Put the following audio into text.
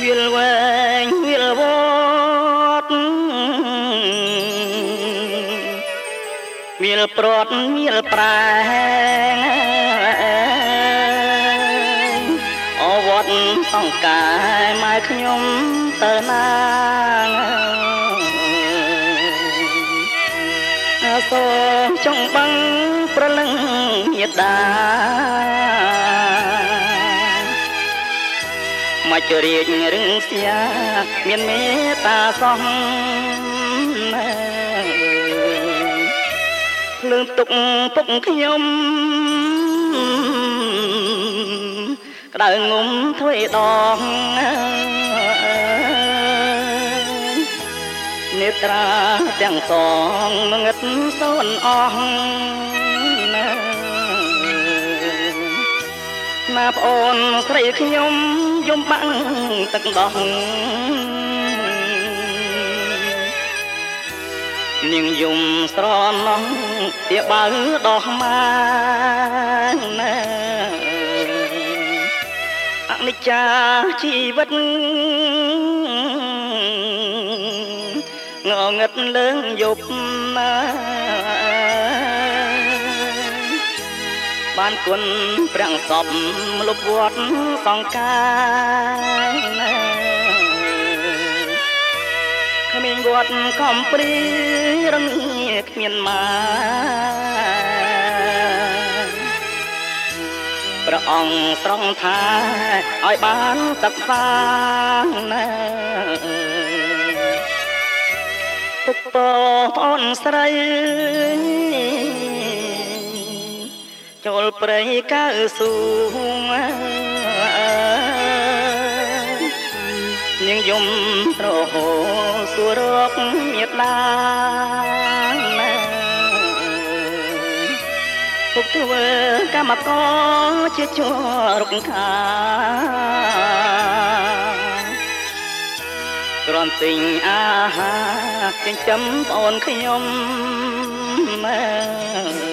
វាលវែងវាលវត្តវាលព្រាត់វាលប្រែងអវត្តសង្កាយម៉ែខ្ញុំទៅណាសូមចង់បឹងប្រលឹងមេដាមករៀបរឹងស្យាមានមេត្តាសោះភ្លើងទុកពុកខ្ញុំក្តៅងុំធ្វេដងនេត្រាទាំងសងងឹតសូនអស់ណាប្អូនស្រីខ្ញុំយំបាំងទឹកដោះនាងយំស្រណោះទាបើដោះម៉ាងណាអនិច្ចាជីវិតងងឹតលើងយប់ណាបានគុណព្រះសពលុបវត្តសង្កាយណាគ្មានវត្តកំព្រីរងគ្មានម៉ាព្រះអង្គត្រង់ថាឲ្យបានសិក្សាណាពុកបអូនស្រីចូលព្រៃកៅស៊ូនាងយំរហូសួររកមេដាណាពុកធ្វើកម្មករជាជួរុកខាគ្រាន់ទិញអាហារចិញ្ចឹមប្អូនខ្ញុំ